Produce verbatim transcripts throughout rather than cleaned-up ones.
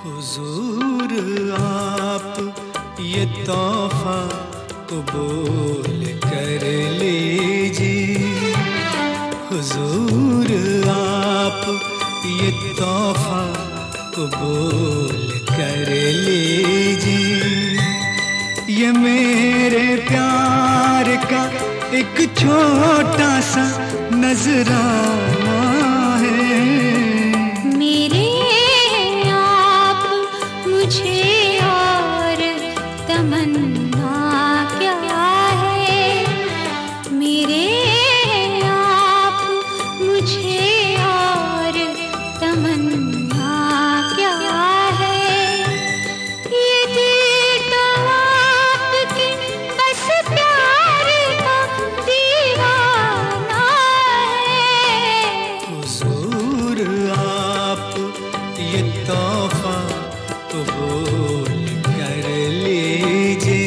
हुजूर आप ये तोहफा कबूल कर लीजिए। हुजूर आप ये तोहफा कबूल कर लीजिए। ये मेरे प्यार का एक छोटा सा नजराना है। मेरे आप मुझे और तमन्ना क्या है। मेरे आप मुझे और तमन्ना क्या है। ये दिल तो आपके बस प्यार का दीवाना है। हुजूर आप ये तोहफा कबूल कर लीजिए।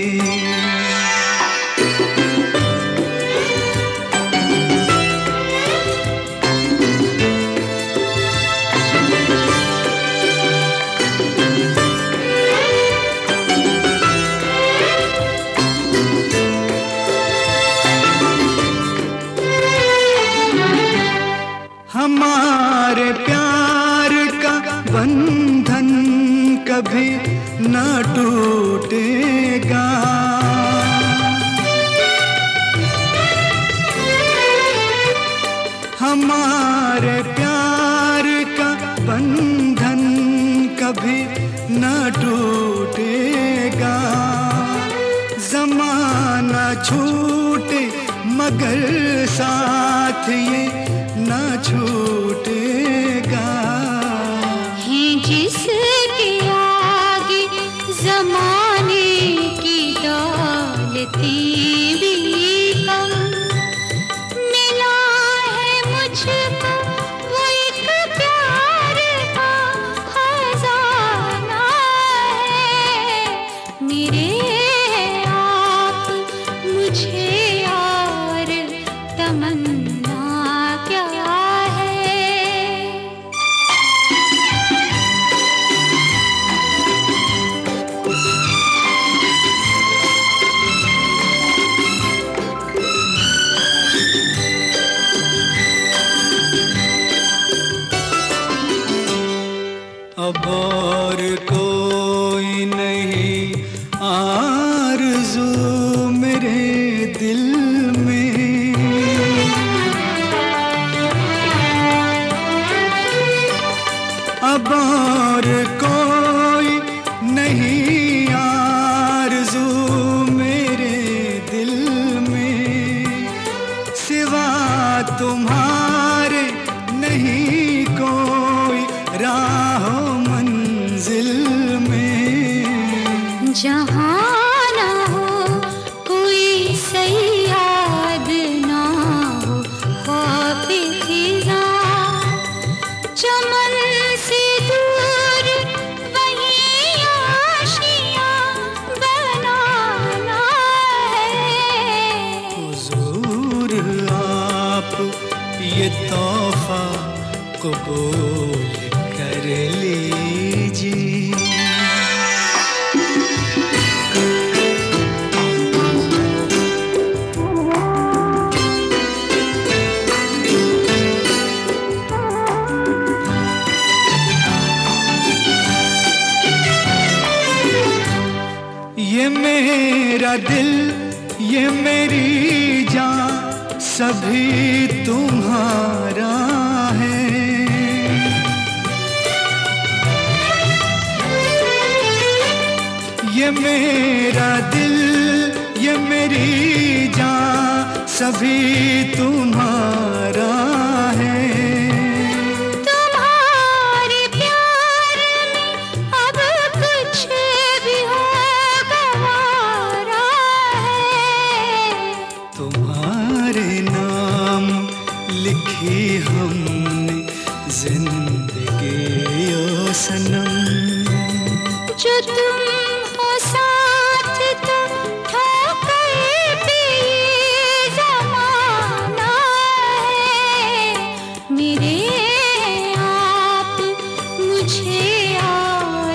हमारे प्यार का बंधन कभी न टूटेगा। हमारे प्यार का बंधन कभी न टूटेगा। ज़माना छूटे मगर साथ ये न छूटेगा। है जिसके आगे ज़माने की दौलतें भी कम। मिला है मुझको वो एक प्यार का खजाना है। मेरे आप मुझे और तमन्ना क्या है। अब और कोई नहीं आरज़ू मेरे दिल में। अब और कोई नहीं आरज़ू मेरे दिल में। सिवा तुम्हारे नहीं कोई राह मंजिल में। जहाँ ना हो कोई सयाद ना हो ख्वाब खिज़ा। चमन से दूर वहीं आशियाँ बनाना है। हुजूर आप ये तोहफा कबूल कर लीजिए। ये मेरा दिल ये मेरी जान सभी तुम्हारा है। ये मेरा दिल ये मेरी जान सभी तुम्हारा है। तुम्हारे प्यार में अब कुछ भी हो गवारा है। तुम्हारे नाम लिखी हमने जिंदगी ओ सनम। जो तुम हो साथ तो ठोकर पे ये ज़माना है। मेरे आप मुझे और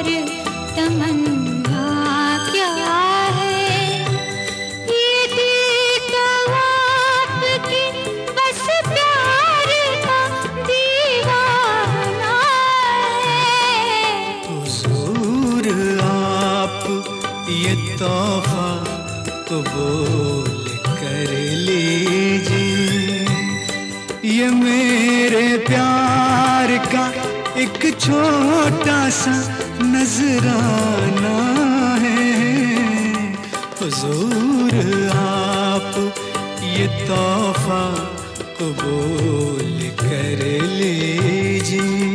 कबूल कर लीजिए। ये मेरे प्यार का एक छोटा सा नजराना है, हुजूर आप ये तोहफा कबूल कर लीजिए।